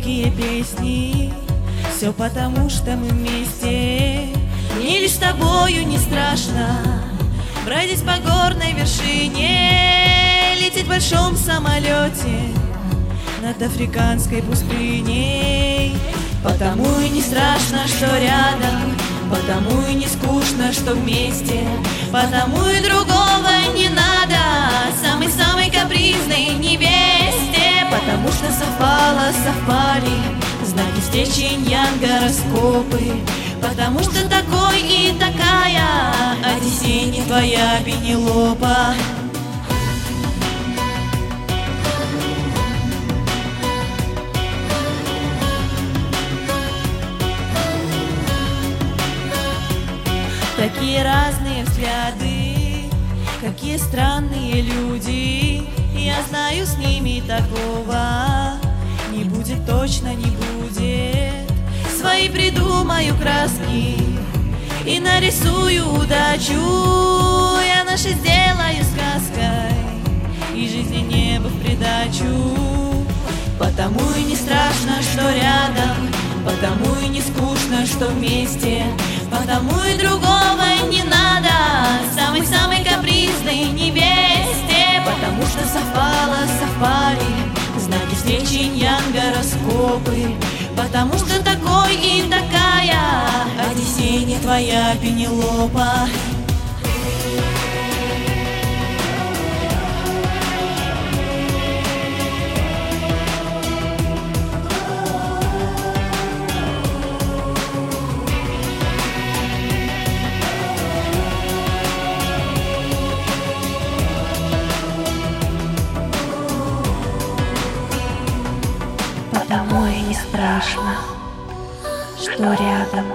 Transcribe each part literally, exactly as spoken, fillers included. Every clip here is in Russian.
пылкие песни. Все потому, что мы вместе. Мне лишь с тобою не страшно бродить по горной вершине, лететь в большом самолете над африканской пустыней. Потому и не страшно, что рядом, потому и не скучно, что вместе, потому и другого не надо самой-самой капризной невесте. Потому что совпало, совпали знаки встречи, инь-янь, гороскопы. Потому что такой и такая Одиссей не твоя Пенелопа. Такие разные взгляды, какие странные люди. Я знаю, с ними такого не будет, точно не будет. Свои придумаю краски и нарисую удачу. Я наши сделаю сказкой и жизни небо в придачу. Потому и не страшно, что рядом, потому и не скучно, что вместе, потому и другого не надо самой-самой капризной невесте. Потому что совпало, совпали знаки встречи, инь-янь, гороскопы. Потому что такой и такая Одиссей не твоя Пенелопа. Потому и не страшно, что рядом,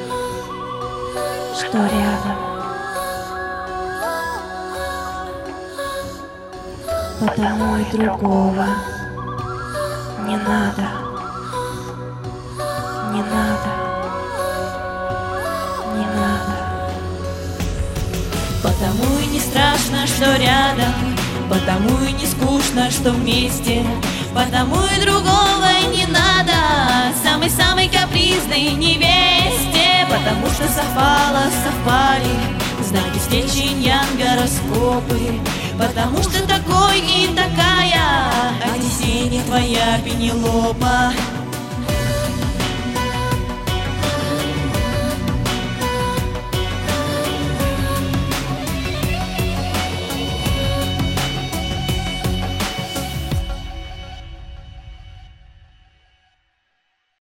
что рядом. Потому и другого не надо, не надо, не надо. Потому и не страшно, что рядом, потому и не скучно, что вместе, потому и другого не надо самой-самой капризной невесте. Потому что совпало, совпали знаки встречи, инь-янь, гороскопы. Потому что такой и такая Одиссей не твоя Пенелопа.